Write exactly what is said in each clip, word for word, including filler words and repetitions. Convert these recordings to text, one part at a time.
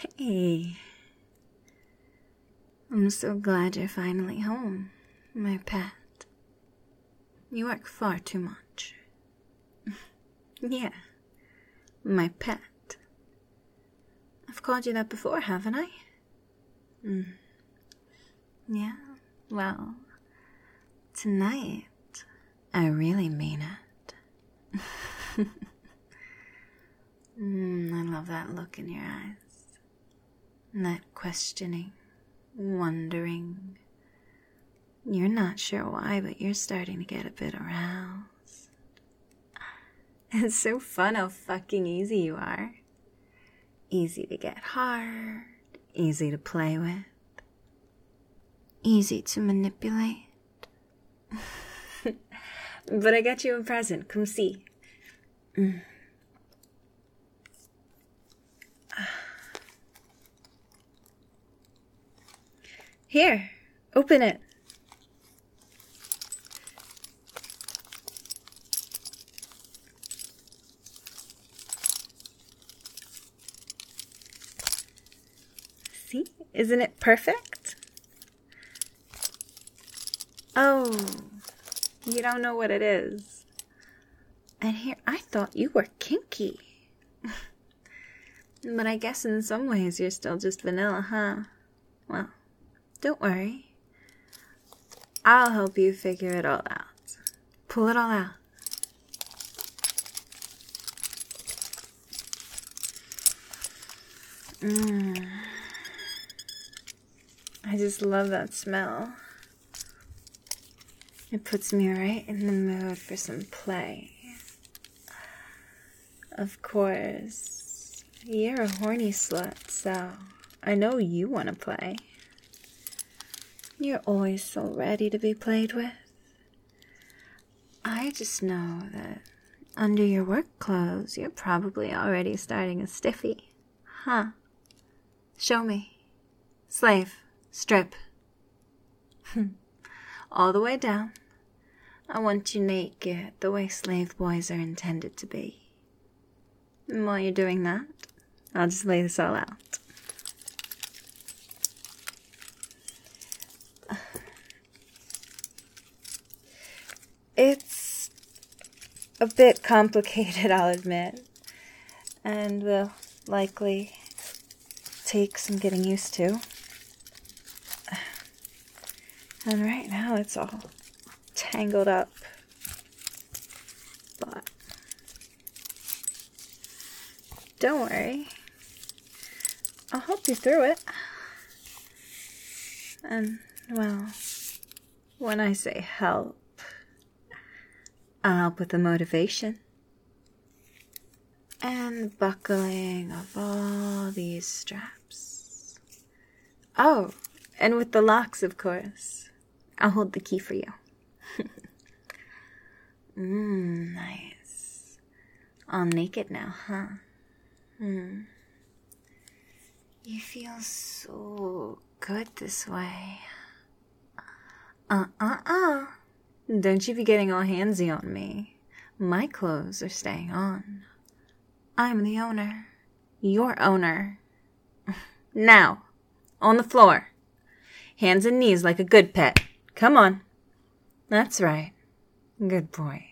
Hey, I'm so glad you're finally home, my pet. You work far too much. Yeah, my pet. I've called you that before, haven't I? Mm. Yeah, well, tonight, I really mean it. mm, I love that look in your eyes. That questioning, wondering. You're not sure why, but you're starting to get a bit aroused. It's so fun how fucking easy you are. Easy to get hard, easy to play with, easy to manipulate. But I got you a present. Come see. Mm. Here, open it. See? Isn't it perfect? Oh, you don't know what it is. And here, I thought you were kinky. But I guess in some ways you're still just vanilla, huh? Well, don't worry. I'll help you figure it all out. Pull it all out. Mmm. I just love that smell. It puts me right in the mood for some play. Of course, you're a horny slut, so I know you want to play. You're always so ready to be played with. I just know that under your work clothes, you're probably already starting a stiffy. Huh? Show me. Slave. Strip. All the way down. I want you naked, the way slave boys are intended to be. And while you're doing that, I'll just lay this all out. It's a bit complicated, I'll admit, and will likely take some getting used to. And right now it's all tangled up, but don't worry, I'll help you through it. And, well, when I say help, I'll help with the motivation and the buckling of all these straps. Oh, and with the locks, of course. I'll hold the key for you. Mmm, nice. All naked now, huh? Hmm. You feel so good this way. Uh-uh-uh. Don't you be getting all handsy on me. My clothes are staying on. I'm the owner. Your owner. Now, on the floor. Hands and knees like a good pet. Come on. That's right. Good boy.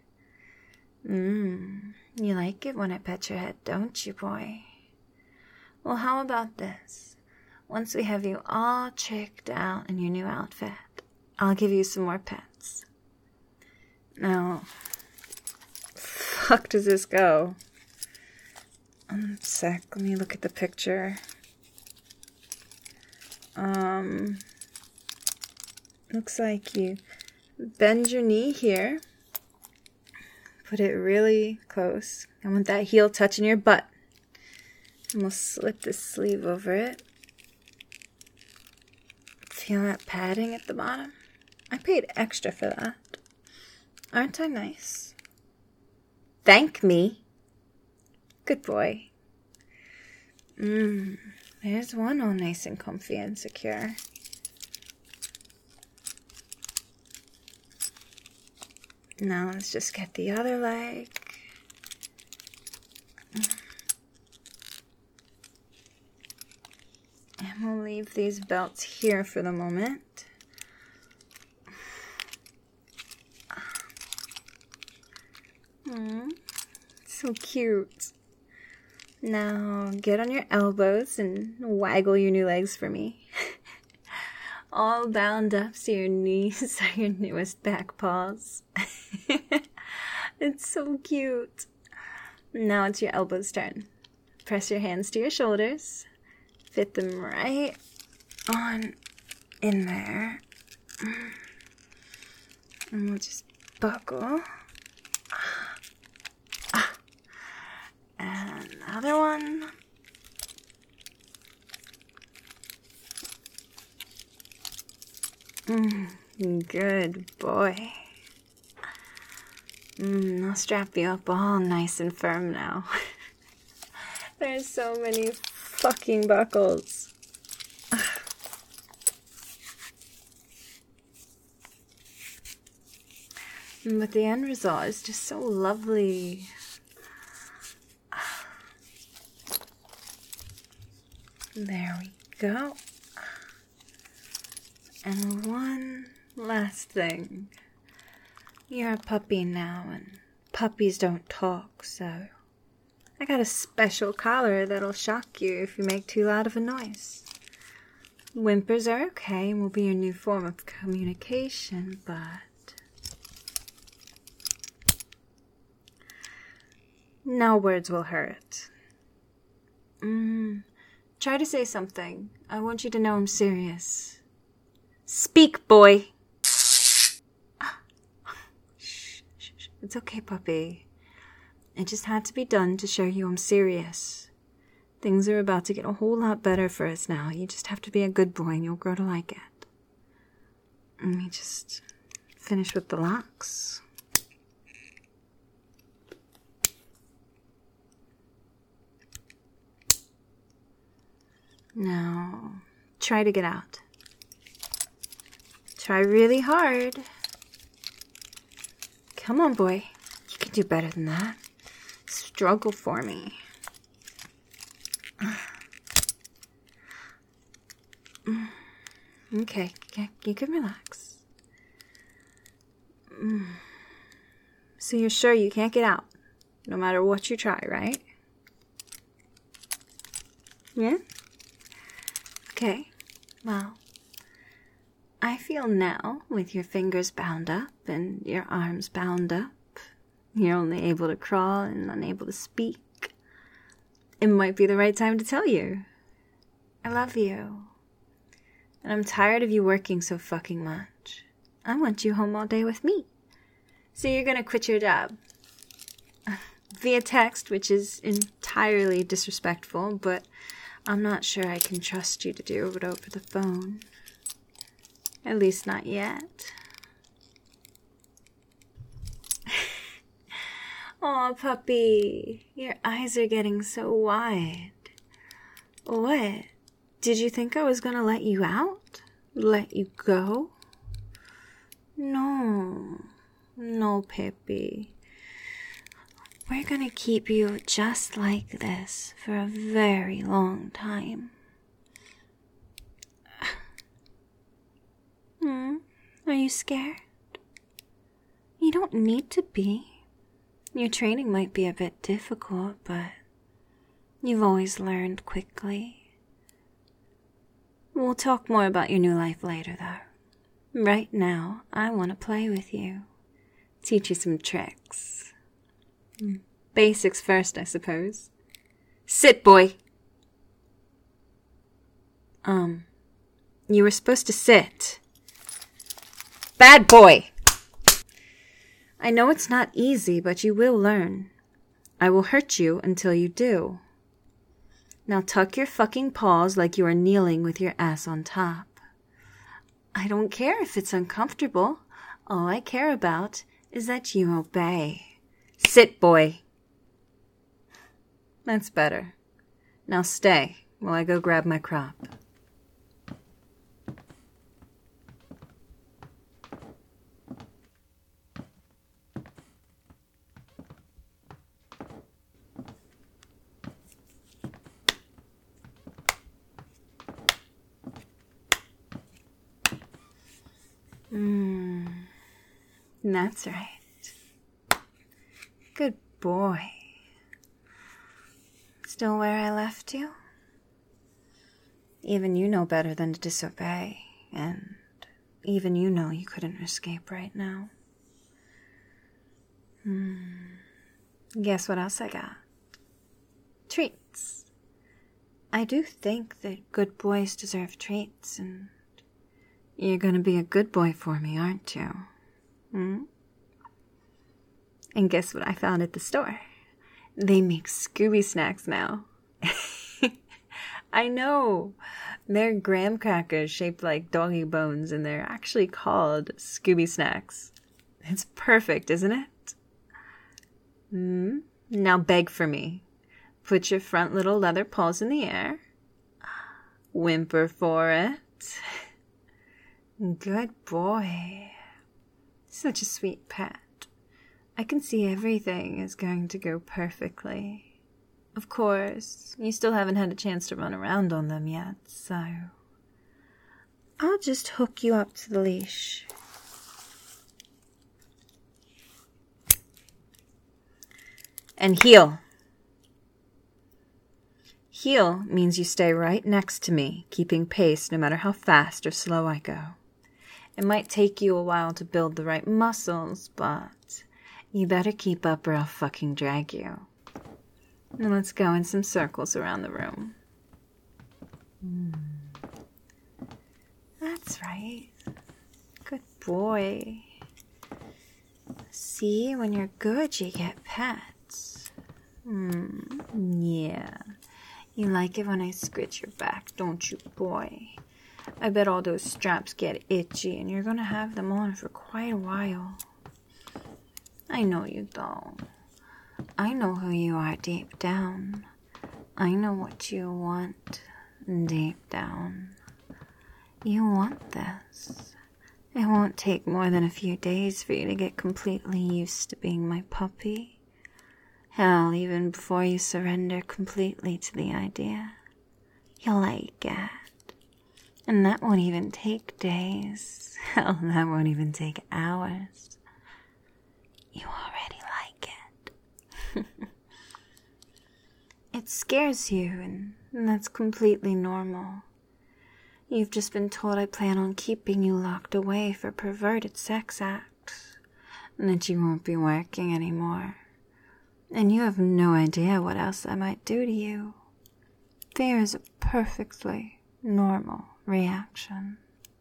Mmm. You like it when I pet your head, don't you, boy? Well, how about this? Once we have you all tricked out in your new outfit, I'll give you some more pets. Now, fuck does this go? Um, sec, let me look at the picture. Um, looks like you bend your knee here. Put it really close. I want that heel touching your butt. And we'll slip this sleeve over it. Feel that padding at the bottom? I paid extra for that. Aren't I nice? Thank me. Good boy. Mmm. There's one all nice and comfy and secure. Now let's just get the other leg. leave these belts here for the moment. Aww, so cute. Now get on your elbows and waggle your new legs for me. All bound up so your knees are your newest back paws. It's so cute. Now it's your elbows' turn. Press your hands to your shoulders. Fit them right on in there. And we'll just buckle. And another one. Mm, good boy. Mm, I'll strap you up all nice and firm now. There's so many fucking buckles. But the end result is just so lovely. There we go. And one last thing. You're a puppy now, and puppies don't talk, so I got a special collar that'll shock you if you make too loud of a noise. Whimpers are okay and will be your new form of communication, but no words will hurt. Mm, try to say something. I want you to know I'm serious. Speak, boy! It's okay, puppy. It just had to be done to show you I'm serious. Things are about to get a whole lot better for us now. You just have to be a good boy and you'll grow to like it. Let me just finish with the locks. Now, try to get out. Try really hard. Come on, boy. You can do better than that. Struggle for me. Okay, you can relax. So you're sure you can't get out, no matter what you try, right? Yeah? Okay, well, I feel now, with your fingers bound up and your arms bound up, you're only able to crawl and unable to speak. It might be the right time to tell you. I love you. And I'm tired of you working so fucking much. I want you home all day with me. So you're gonna quit your job. Via text, which is entirely disrespectful, but I'm not sure I can trust you to do it over the phone. At least not yet. Aw, puppy. Your eyes are getting so wide. What? Did you think I was gonna let you out? Let you go? No. No, Pippi. We're gonna keep you just like this for a very long time. Hmm? Are you scared? You don't need to be. Your training might be a bit difficult, but you've always learned quickly. We'll talk more about your new life later, though. Right now, I want to play with you. Teach you some tricks. Basics first, I suppose. Sit, boy! Um, you were supposed to sit. Bad boy! I know it's not easy, but you will learn. I will hurt you until you do. Now tuck your fucking paws like you are kneeling with your ass on top. I don't care if it's uncomfortable. All I care about is that you obey. Sit, boy. That's better. Now stay while I go grab my crop. That's right. Good boy. Still where I left you? Even you know better than to disobey, and even you know you couldn't escape right now. Hmm. Guess what else I got? Treats. I do think that good boys deserve treats, and you're gonna be a good boy for me, aren't you? Hmm? And guess what I found at the store? They make Scooby snacks now. I know. They're graham crackers shaped like doggy bones, and they're actually called Scooby snacks. It's perfect, isn't it? Hmm? Now beg for me. Put your front little leather paws in the air. Whimper for it. Good boy. Such a sweet pet. I can see everything is going to go perfectly. Of course, you still haven't had a chance to run around on them yet, so I'll just hook you up to the leash. And heel. Heel means you stay right next to me, keeping pace no matter how fast or slow I go. It might take you a while to build the right muscles, but you better keep up or I'll fucking drag you. Now let's go in some circles around the room. Mm. That's right. Good boy. See, when you're good, you get pets. Hmm, yeah. You like it when I scratch your back, don't you, boy? I bet all those straps get itchy, and you're gonna have them on for quite a while. I know you don't. I know who you are deep down. I know what you want deep down. You want this. It won't take more than a few days for you to get completely used to being my puppy. Hell, even before you surrender completely to the idea. You'll like it. And that won't even take days. Hell, that won't even take hours. You already like it. It scares you, and that's completely normal. You've just been told I plan on keeping you locked away for perverted sex acts, and that you won't be working anymore. And you have no idea what else I might do to you. Fear is a perfectly normal reaction.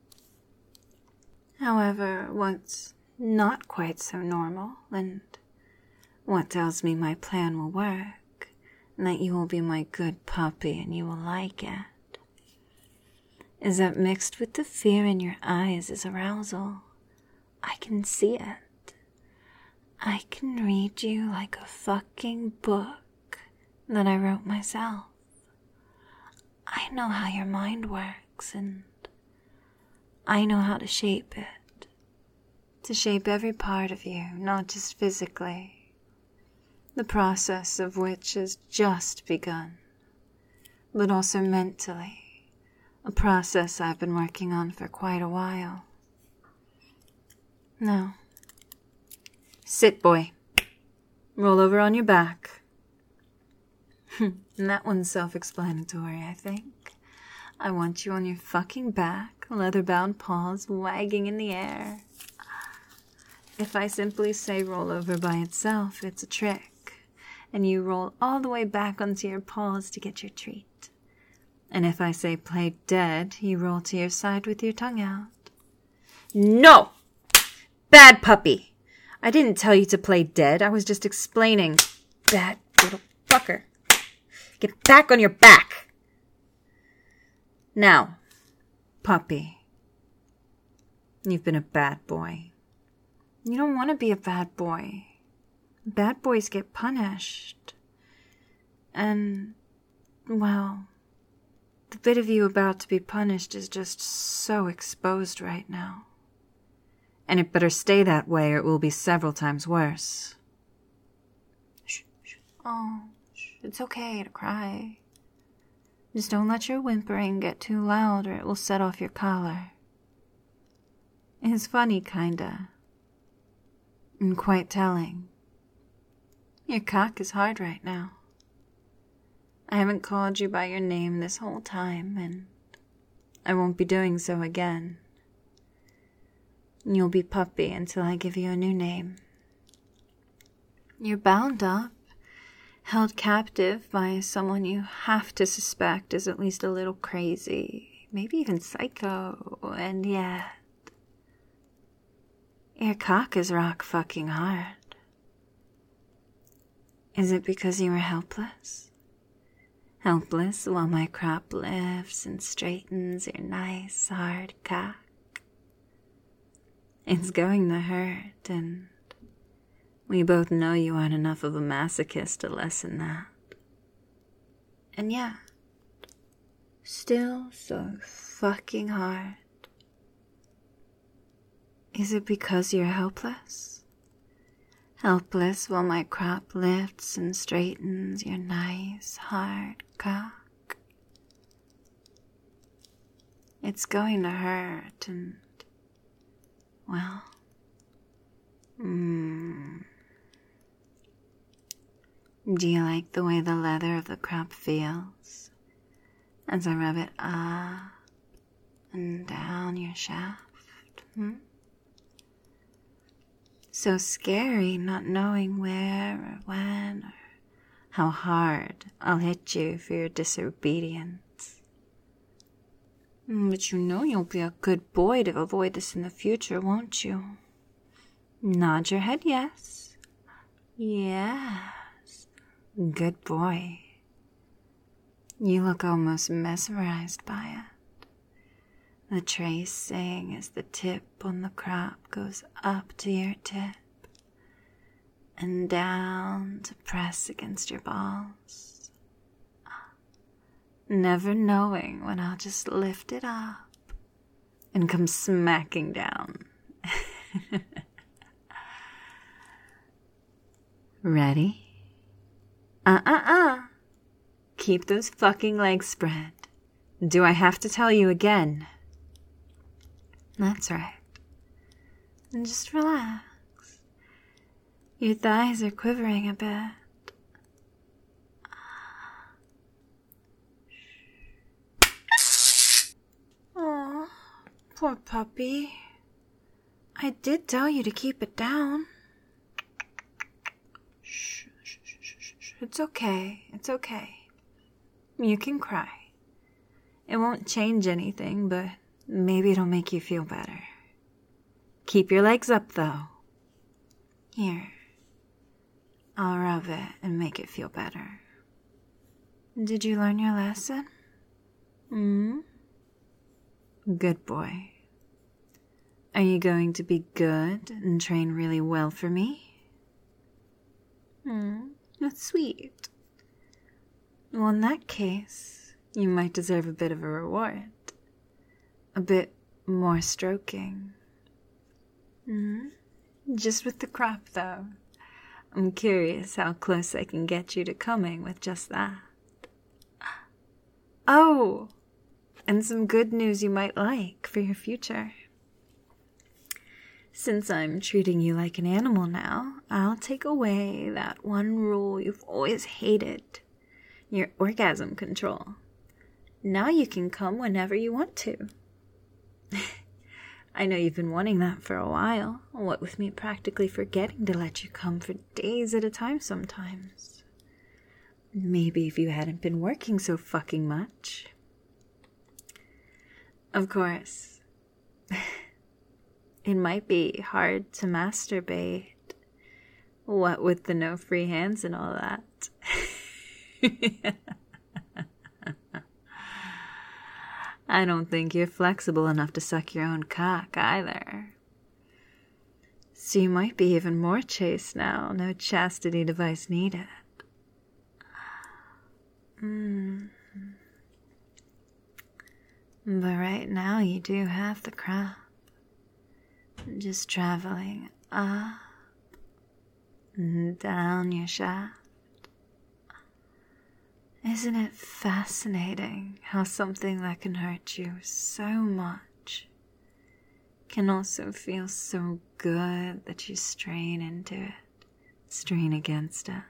However, what's not quite so normal, and what tells me my plan will work, and that you will be my good puppy and you will like it, is that mixed with the fear in your eyes is arousal. I can see it. I can read you like a fucking book that I wrote myself. I know how your mind works, and I know how to shape it. To shape every part of you, not just physically. The process of which has just begun, but also mentally. A process I've been working on for quite a while. Now, sit, boy. Roll over on your back. And that one's self-explanatory, I think. I want you on your fucking back, leather-bound paws wagging in the air. If I simply say roll over by itself, it's a trick. And you roll all the way back onto your paws to get your treat. And if I say play dead, you roll to your side with your tongue out. No! Bad puppy! I didn't tell you to play dead. I was just explaining. Bad little fucker. Get back on your back! Now, puppy. You've been a bad boy. You don't want to be a bad boy. Bad boys get punished. And, well, the bit of you about to be punished is just so exposed right now. And it better stay that way or it will be several times worse. Shh, shh. Oh, shh. It's okay to cry. Just don't let your whimpering get too loud or it will set off your collar. It's funny, kinda. And quite telling. Your cock is hard right now. I haven't called you by your name this whole time, and I won't be doing so again. You'll be Puppy until I give you a new name. You're bound up, held captive by someone you have to suspect is at least a little crazy, maybe even psycho, and yet your cock is rock fucking hard. Is it because you were helpless? Helpless while my crop lifts and straightens your nice hard cock? It's going to hurt, and we both know you aren't enough of a masochist to lessen that. And yet, still so fucking hard. Is it because you're helpless? Helpless while my crop lifts and straightens your nice hard cock? It's going to hurt, and well, mm. Do you like the way the leather of the crop feels as I rub it up and down your shaft? Hmm? So scary not knowing where or when or how hard I'll hit you for your disobedience. But you know you'll be a good boy to avoid this in the future, won't you? Nod your head yes. Yes. Good boy. You look almost mesmerized by it. The tracing as the tip on the crop goes up to your tip and down to press against your balls. Never knowing when I'll just lift it up and come smacking down. Ready? Uh-uh-uh. Keep those fucking legs spread. Do I have to tell you again? That's right. And just relax. Your thighs are quivering a bit. Aw, poor puppy. I did tell you to keep it down. Shh, shh, shh, shh, shh. It's okay. It's okay. You can cry. It won't change anything, but maybe it'll make you feel better. Keep your legs up, though. Here. I'll rub it and make it feel better. Did you learn your lesson? Hmm? Good boy. Are you going to be good and train really well for me? Hmm, that's sweet. Well, in that case, you might deserve a bit of a reward. A bit more stroking. Hmm? Just with the crop, though. I'm curious how close I can get you to coming with just that. Oh! And some good news you might like for your future. Since I'm treating you like an animal now, I'll take away that one rule you've always hated. Your orgasm control. Now you can come whenever you want to. I know you've been wanting that for a while, what with me practically forgetting to let you come for days at a time sometimes. Maybe if you hadn't been working so fucking much. Of course, it might be hard to masturbate, what with the no free hands and all that. I don't think you're flexible enough to suck your own cock either. So you might be even more chaste now, no chastity device needed. Mm. But right now you do have the crop. Just traveling up and down your shaft. Isn't it fascinating how something that can hurt you so much can also feel so good that you strain into it, strain against it.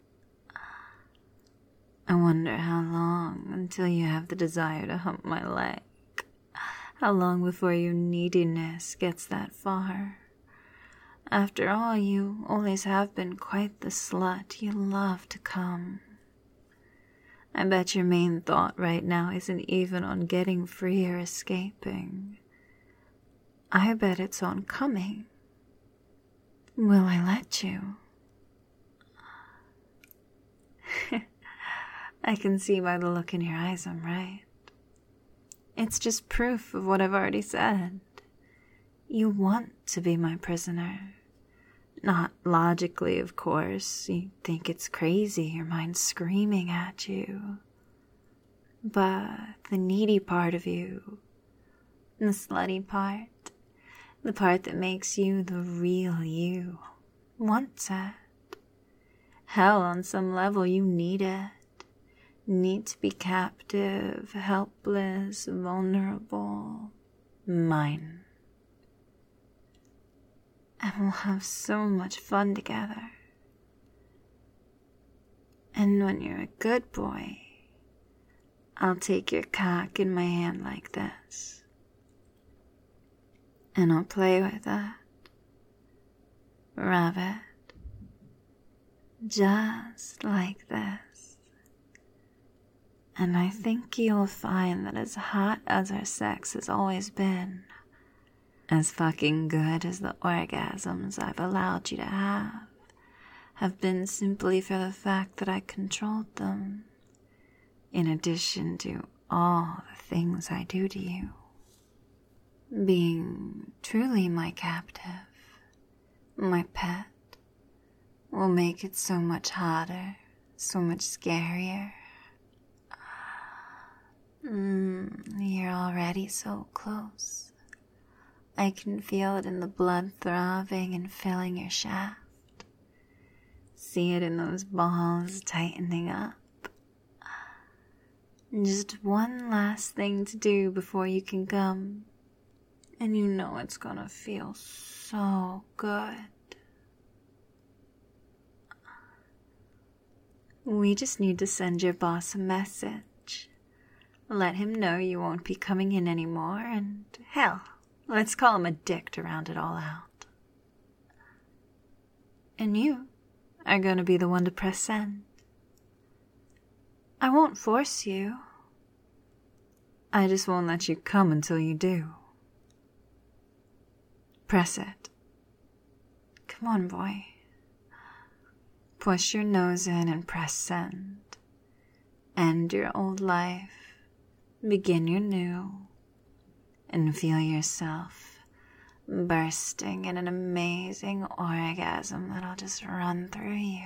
I wonder how long until you have the desire to hump my leg. How long before your neediness gets that far? After all, you always have been quite the slut. You love to come. I bet your main thought right now isn't even on getting free or escaping. I bet it's on coming. Will I let you? I can see by the look in your eyes I'm right. It's just proof of what I've already said. You want to be my prisoner. Not logically, of course. You think it's crazy, your mind's screaming at you. But the needy part of you, the slutty part, the part that makes you the real you, wants it. Hell, on some level, you need it. Need to be captive, helpless, vulnerable, mine. And we'll have so much fun together. And when you're a good boy, I'll take your cock in my hand like this. And I'll play with it. Rub it. Just like this. And I think you'll find that as hot as our sex has always been, as fucking good as the orgasms I've allowed you to have, have been simply for the fact that I controlled them, in addition to all the things I do to you. Being truly my captive, my pet, will make it so much hotter, so much scarier. Mm, you're already so close. I can feel it in the blood throbbing and filling your shaft. See it in those balls tightening up. Just one last thing to do before you can come, and you know it's gonna feel so good. We just need to send your boss a message. Let him know you won't be coming in anymore, and hell, let's call him a dick to round it all out. And you are going to be the one to press send. I won't force you. I just won't let you come until you do. Press it. Come on, boy. Push your nose in and press send. End your old life. Begin your new, and feel yourself bursting in an amazing orgasm that'll just run through you.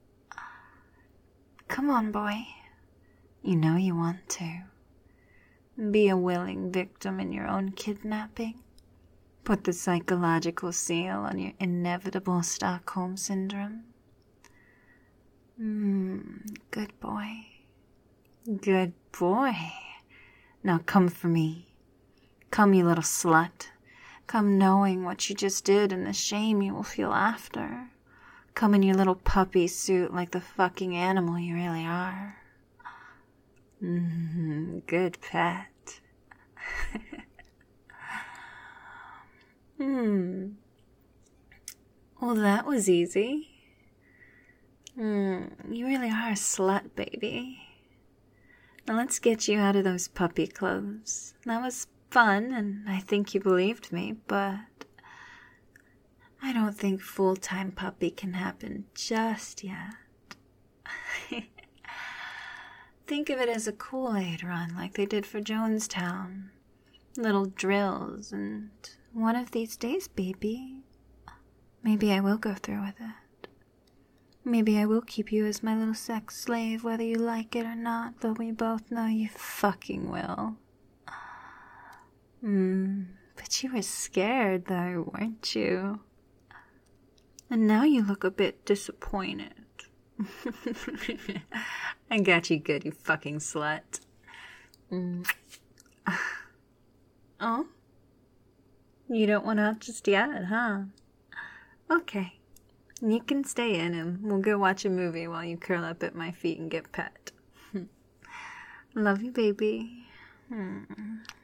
Come on, boy. You know you want to. Be a willing victim in your own kidnapping. Put the psychological seal on your inevitable Stockholm Syndrome. Mmm, good boy. Good boy. Now come for me. Come, you little slut. Come knowing what you just did and the shame you will feel after. Come in your little puppy suit like the fucking animal you really are. Mm-hmm, good pet. Hmm. Well, that was easy. Hmm, you really are a slut, baby. Now let's get you out of those puppy clothes. That was fun, and I think you believed me, but I don't think full-time puppy can happen just yet. Think of it as a Kool-Aid run like they did for Jonestown. Little drills, and one of these days, baby, maybe I will go through with it. Maybe I will keep you as my little sex slave, whether you like it or not, though we both know you fucking will. Hmm, but you were scared, though, weren't you? And now you look a bit disappointed. I got you good, you fucking slut. Mm. Oh? You don't want out just yet, huh? Okay. You can stay in and we'll go watch a movie while you curl up at my feet and get pet. Love you, baby. Hmm.